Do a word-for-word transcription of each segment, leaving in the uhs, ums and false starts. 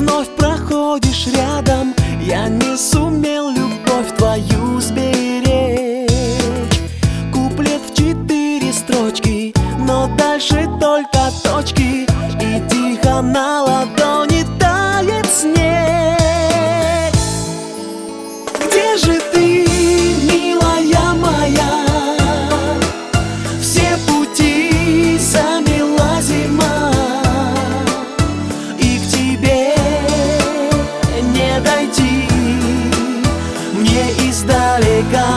вновь проходишь рядом. Я не сумел любовь твою сберечь. Куплет в четыре строчки, но дальше только точки, и тихо на ладони тает снег. Где же ты, милая моя? Все пути замела зима, и к тебе не дойти мне издалека.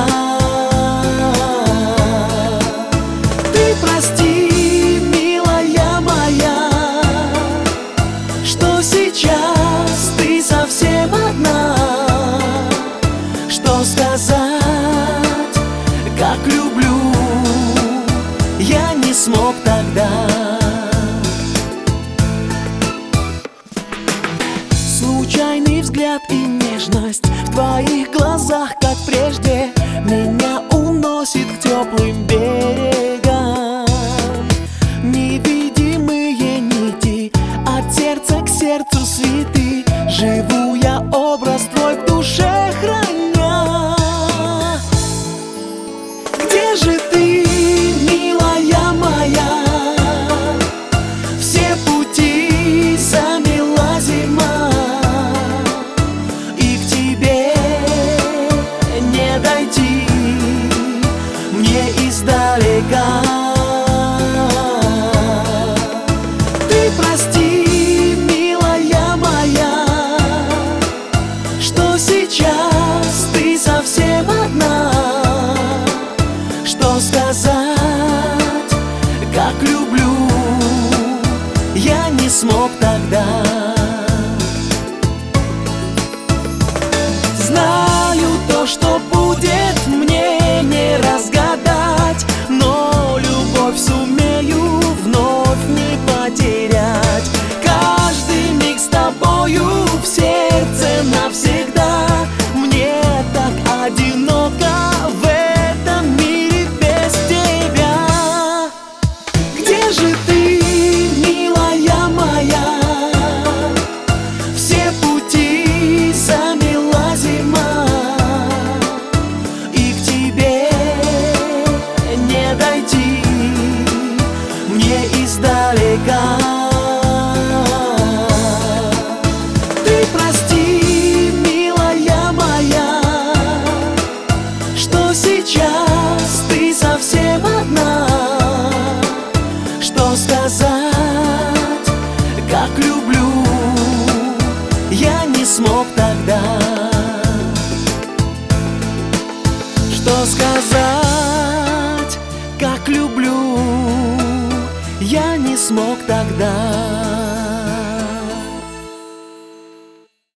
Ты прости, милая моя, что сейчас ты совсем одна. Что сказать, как люблю, я не смог тогда. Случайный взгляд и нежность в твоих глазах, как прежде, меня уносит к теплым берегам. Невидимые нити от сердца к сердцу свиты, живу я образ твой в душе храня. Где же ты, милая моя? Все пути замела зима, и к тебе не дойти мне издалека. Ты прости, милая моя, что сейчас ты совсем одна. Что сказать, как люблю, я не смог тогда. Знаю, то, что будет, мне не разгадать, но любовь сумею вновь не потерять. Каждый миг с тобою в сердце навсегда. Мне так одиноко в этом мире без тебя. Где же ты, милая моя? Все пути замела зима, и к тебе не дойти мне издалека. Ты прости, милая моя, что сейчас ты совсем одна. Что сказать, как люблю, я не смог тогда. Что сказать, как люблю, я не смог тогда.